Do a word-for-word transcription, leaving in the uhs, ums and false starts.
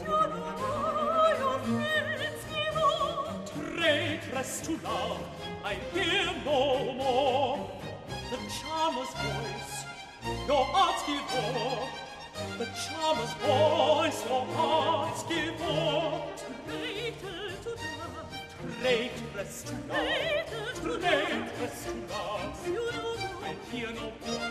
Traitress to love, I hear no more the charmer's voice, your hearts give o'er. The charmer's voice, your hearts give o'er. Traitor to love, traitress to love, traitress to love. You know, I hear no more.